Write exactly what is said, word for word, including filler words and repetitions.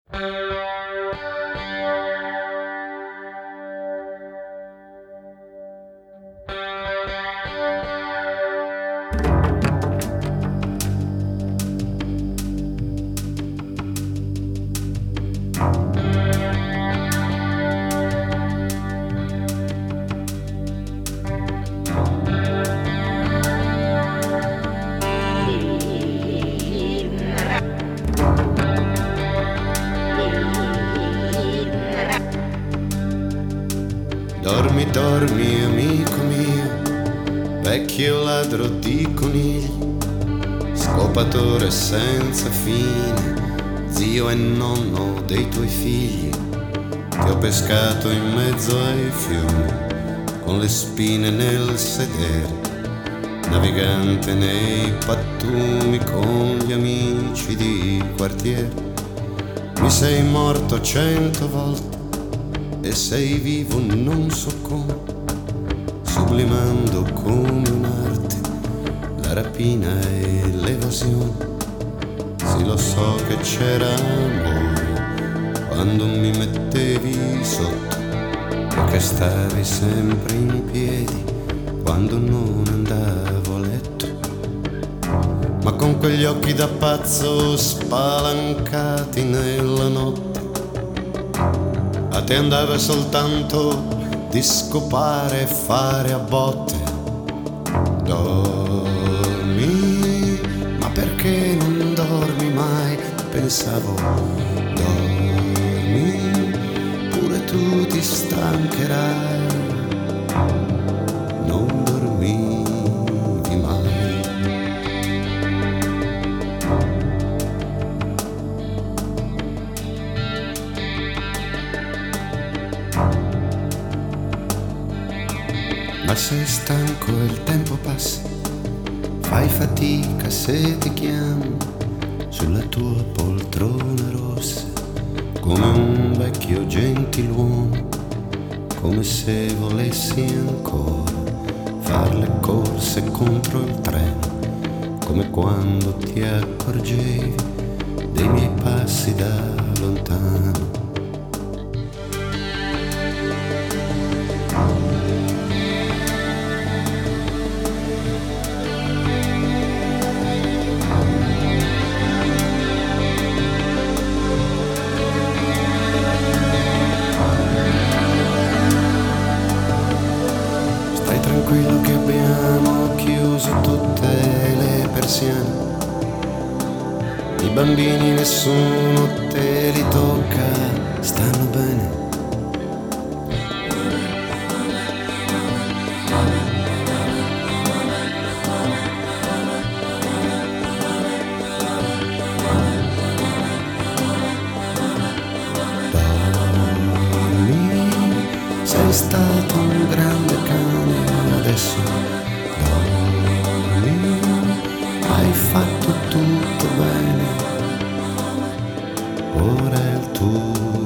Dormi, dormi, amico mio, vecchio ladro di conigli, scopatore senza fine, zio e nonno dei tuoi figli. Ti ho pescato in mezzo ai fiumi, con le spine nel sedere, navigante nei pattumi con gli amici di quartiere. Mi sei morto cento volte e sei vivo non so come, sublimando come un'arte la rapina e l'evasione. Sì, lo so che c'era amore quando mi mettevi sotto, e che stavi sempre in piedi quando non andavo a letto. Ma con quegli occhi da pazzo spalancati nella notte, a te andava soltanto di scopare e fare a botte. Dormi, ma perché non dormi mai? Pensavo, dormi, pure tu ti stancherai. Non dormivi mai. Ma sei stanco e il tempo passa, fai fatica se ti chiamo sulla tua poltrona rossa, come un vecchio gentiluomo, come se volessi ancora far le corse contro il treno, come quando ti accorgevi dei miei passi da lontano. Tranquillo che abbiamo chiuso tutte le persiane, i bambini nessuno te li tocca, stanno bene. Dormi, sei stato un grande cane. Adesso dormi, hai fatto tutto bene, ora è il tuo